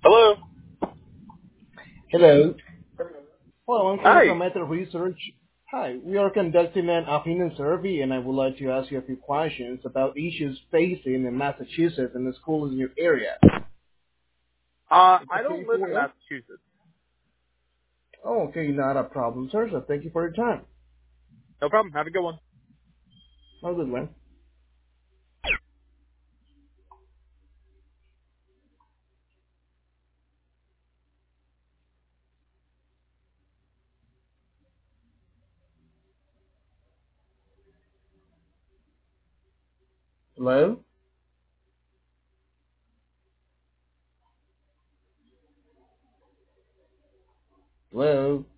Hello. Hello. Hello, I'm calling Hi. from Meta Research. Hi, we are conducting an opinion survey, and I would like to ask you a few questions about issues facing in Massachusetts and the schools in your area. It's I okay don't live for in you? Massachusetts. Oh, okay, not a problem, sir. So thank you for your time. No problem. Have a good one. Have a good one. Hello. Hello.